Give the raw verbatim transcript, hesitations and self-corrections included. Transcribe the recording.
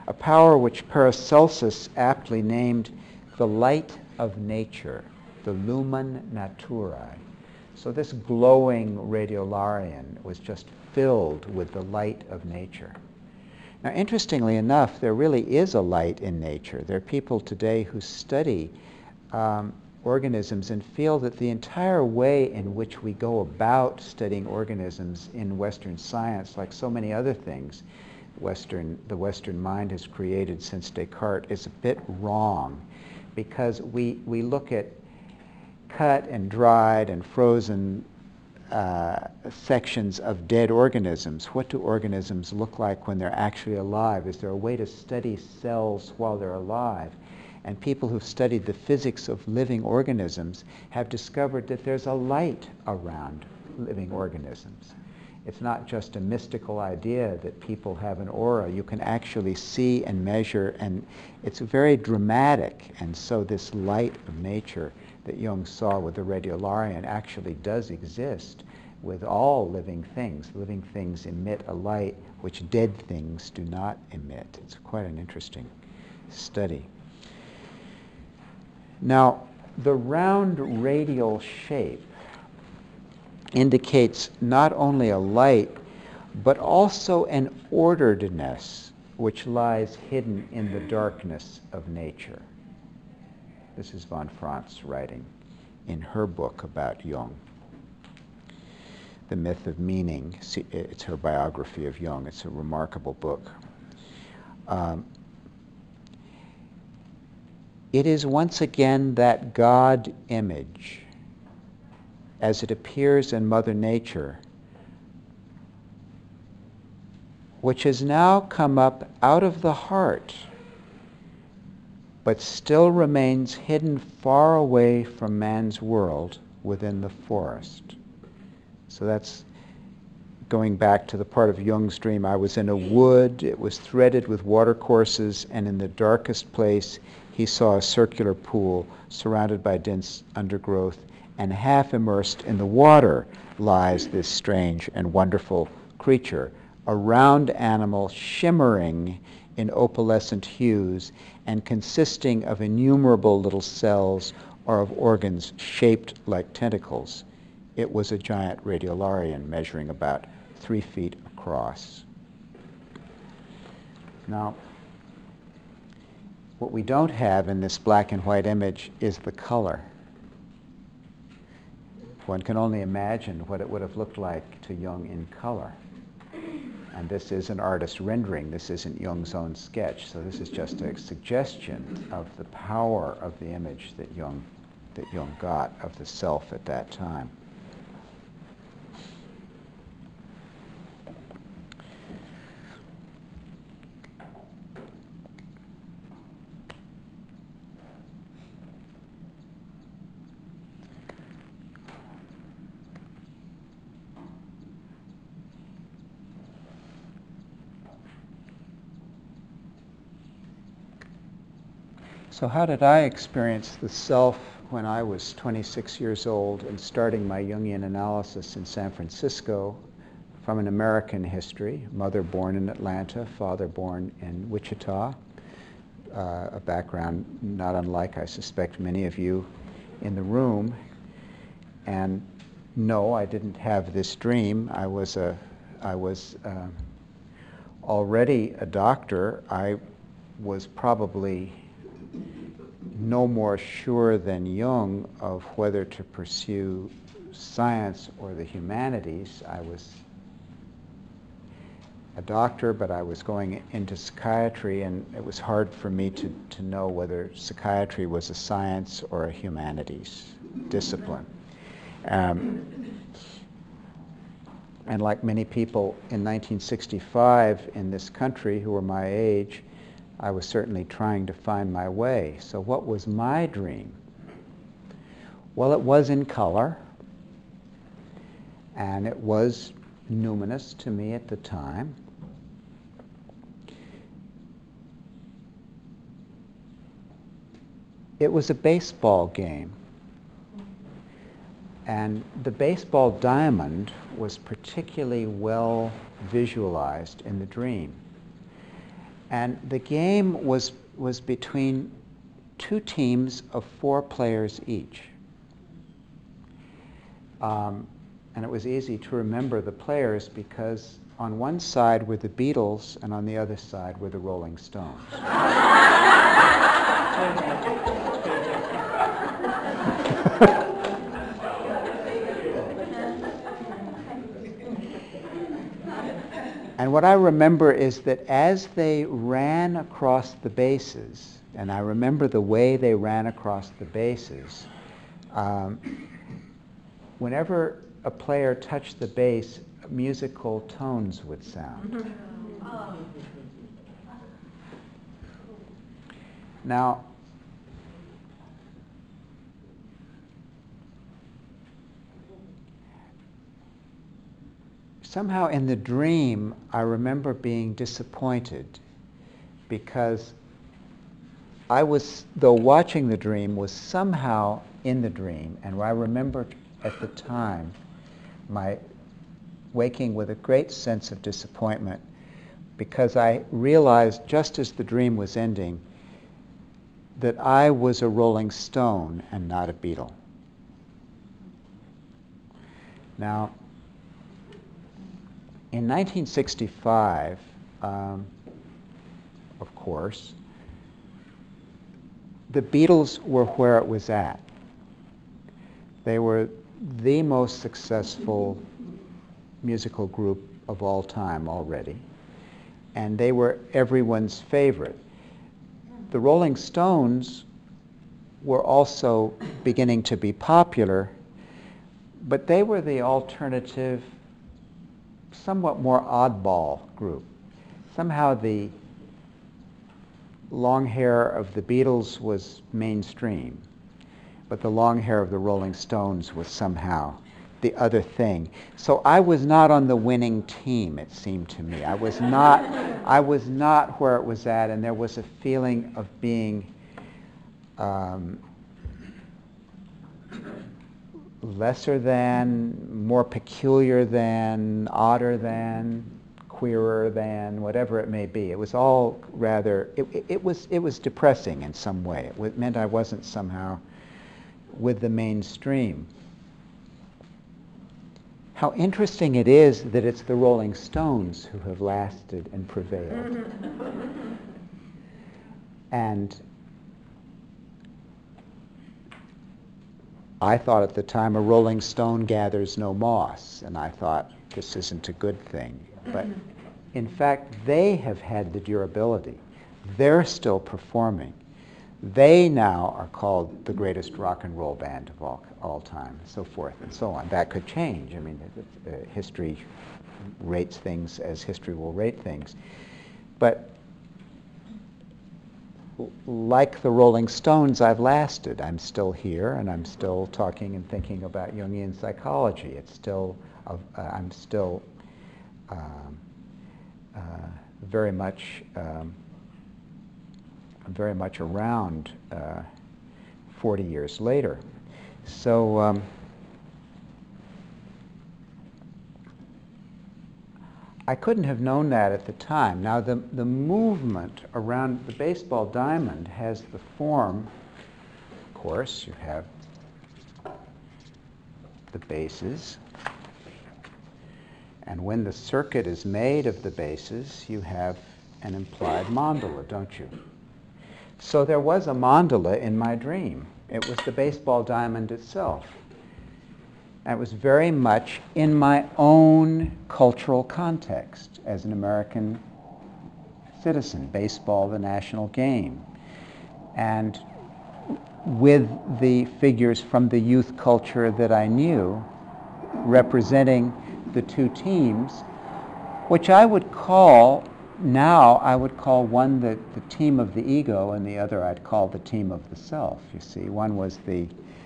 a power which Paracelsus aptly named the light of nature, the lumen naturae. So this glowing radiolarian was just filled with the light of nature. Now, interestingly enough, there really is a light in nature. There are people today who study um, organisms and feel that the entire way in which we go about studying organisms in Western science, like so many other things Western, the Western mind has created since Descartes, is a bit wrong, because we, we look at cut and dried and frozen uh, sections of dead organisms. What do organisms look like when they're actually alive? Is there a way to study cells while they're alive? And people who've studied the physics of living organisms have discovered that there's a light around living organisms. It's not just a mystical idea that people have an aura. You can actually see and measure, and it's very dramatic. And so this light of nature that Jung saw with the radiolarian actually does exist with all living things. Living things emit a light which dead things do not emit. It's quite an interesting study. Now, the round radial shape indicates not only a light, but also an orderedness which lies hidden in the darkness of nature. This is von Franz writing in her book about Jung, The Myth of Meaning. It's her biography of Jung. It's a remarkable book. Um, it is once again that God image, as it appears in Mother Nature, which has now come up out of the heart, but still remains hidden far away from man's world within the forest. So that's going back to the part of Jung's dream. I was in a wood, it was threaded with watercourses, and in the darkest place he saw a circular pool surrounded by dense undergrowth, and half immersed in the water lies this strange and wonderful creature, a round animal shimmering in opalescent hues and consisting of innumerable little cells or of organs shaped like tentacles. It was a giant radiolarian measuring about three feet across. Now, what we don't have in this black and white image is the color. One can only imagine what it would have looked like to Jung in color. And this is an artist's rendering. This isn't Jung's own sketch. So this is just a suggestion of the power of the image that Jung, that Jung got of the self at that time. So how did I experience the self when I was twenty-six years old and starting my Jungian analysis in San Francisco from an American history, mother born in Atlanta, father born in Wichita, uh, a background not unlike, I suspect, many of you in the room. And no, I didn't have this dream. I was, a, I was uh, already a doctor. I was probably no more sure than Jung of whether to pursue science or the humanities. I was a doctor, but I was going into psychiatry, and it was hard for me to, to know whether psychiatry was a science or a humanities discipline. Um, and like many people in nineteen sixty-five in this country who were my age, I was certainly trying to find my way. So what was my dream? Well, it was in color, and it was numinous to me at the time. It was a baseball game, and the baseball diamond was particularly well visualized in the dream. And the game was, was between two teams of four players each. Um, and it was easy to remember the players because on one side were the Beatles and on the other side were the Rolling Stones. And what I remember is that as they ran across the bases, and I remember the way they ran across the bases, um, whenever a player touched the base, musical tones would sound. Now, somehow in the dream, I remember being disappointed because I was, though watching the dream, was somehow in the dream, and I remember at the time my waking with a great sense of disappointment because I realized just as the dream was ending that I was a Rolling Stone and not a Beatle. Now, in nineteen sixty-five, um, of course, the Beatles were where it was at. They were the most successful musical group of all time already, and they were everyone's favorite. The Rolling Stones were also beginning to be popular, but they were the alternative, somewhat more oddball group. Somehow the long hair of the Beatles was mainstream, but the long hair of the Rolling Stones was somehow the other thing. So I was not on the winning team, it seemed to me. I was not, I was not where it was at, and there was a feeling of being um, lesser than, more peculiar than, odder than, queerer than, whatever it may be. It was all rather, it, it, it was, it was depressing in some way. It w- meant I wasn't somehow with the mainstream. How interesting it is that it's the Rolling Stones who have lasted and prevailed. And I thought at the time, a Rolling Stone gathers no moss, and I thought this isn't a good thing. But in fact, they have had the durability. They're still performing. They now are called the greatest rock and roll band of all, all time, so forth and so on. That could change. I mean, uh, history rates things as history will rate things. But like the Rolling Stones, I've lasted. I'm still here, and I'm still talking and thinking about Jungian psychology. It's still, uh, I'm still um, uh, very much um, very much around uh, forty years later. So um, I couldn't have known that at the time. Now the, the movement around the baseball diamond has the form, of course, you have the bases, and when the circuit is made of the bases, you have an implied mandala, don't you? So there was a mandala in my dream. It was the baseball diamond itself. It was very much in my own cultural context as an American citizen, baseball, the national game. And with the figures from the youth culture that I knew, representing the two teams, which I would call Now I would call one the, the team of the ego, and the other I'd call the team of the self. You see, one was the